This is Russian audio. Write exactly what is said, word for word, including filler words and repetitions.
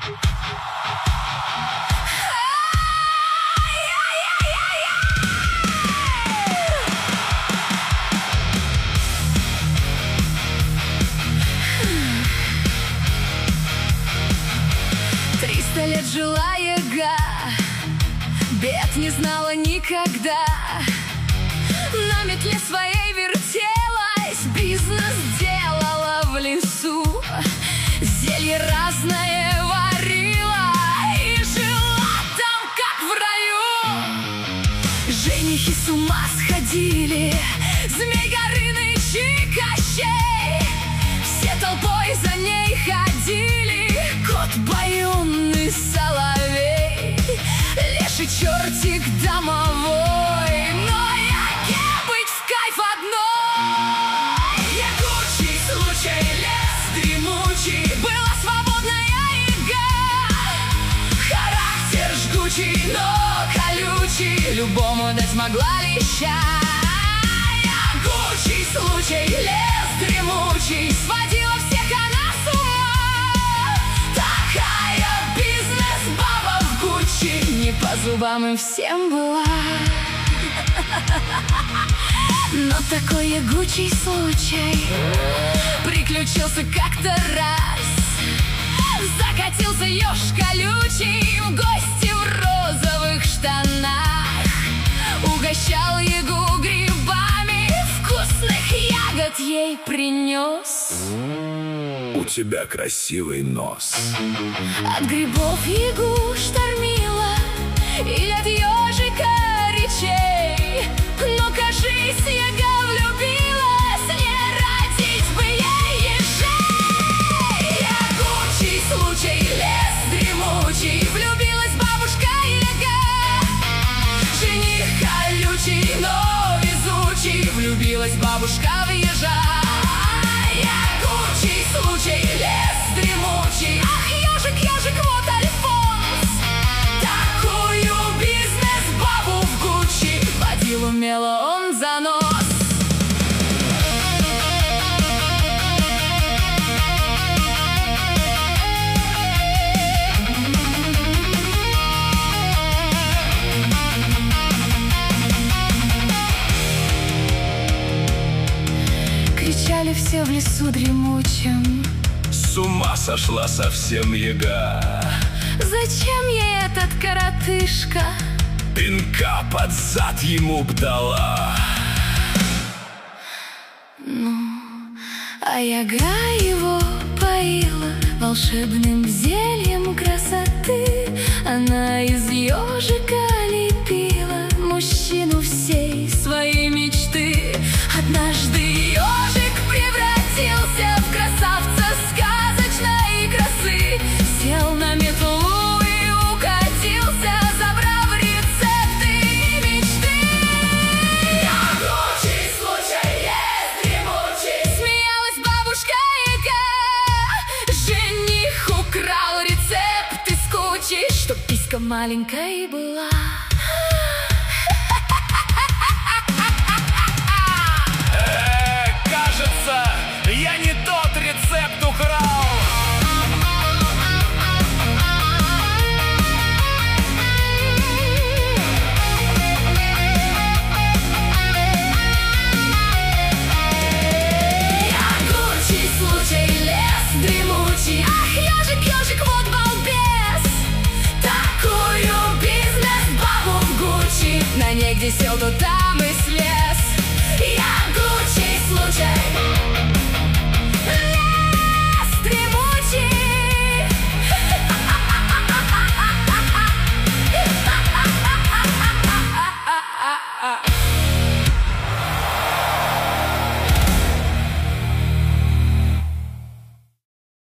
Триста лет жила яга, бед не знала никогда. На метле своей вертелась, бизнес делала в лесу, зелье разное варила и жила там, как в раю. Женихи с ума сходили, Змей Горыныч и Кощей, все толпой за ней ходили. Кот Баюн и Соловей, леший чертик домовой, но яге быть в кайф одной. Ягучий случай, лес дремучий, была свободная яга. Характер жгучий, но колючий, любому дать могла леща. Ягучий случай, лес дремучий, сводила всех она с ума. Такая бизнес-баба в Гуччи, не по зубам им всем была. Но такой ягучий случай приключился как-то раз. Закатился еж колючий в гости в розовых штанах. Угощал ягу грибами, вкусных ягод ей принес. У тебя красивый нос. От грибов ягу штормила и от ежика речей. Но, кажись, яга влюбилась, не родить бы ей ежей. Ягучий случай, лес дремучий, влюбилась бабушка яга. Жених колючий, но везучий, влюбилась бабушка в ежа. Ягучий случай, лес дремучий, ах, ежик, ежик, вот Альфонс. Такую бизнес-бабу в Гуччи водил умело он за нос. Кричали все в лесу дремучем: С ума сошла совсем яга. зачем ей этот коротышка? Пинка под зад ему б дала. Ну, а яга его поила волшебным зельем красоты. Она из ежика лепила мужчину всей своей мечты. Однажды ежик превратился в красавца сказочной красы. Сел на метлу и укатился, забрав рецепты и мечты. Ягучий случай, лес дремучий, смеялась бабушка яга. Жених украл рецепт из кучи, чтоб писька маленькой была. Я не тот рецепт украл. Ягучий случай, лес дремучий, ах, ежик, ежик, вот балбес. Такую бизнес-бабу в Гуччи на ней где сел, то там и слез. Ягучий случай, лес дремучий.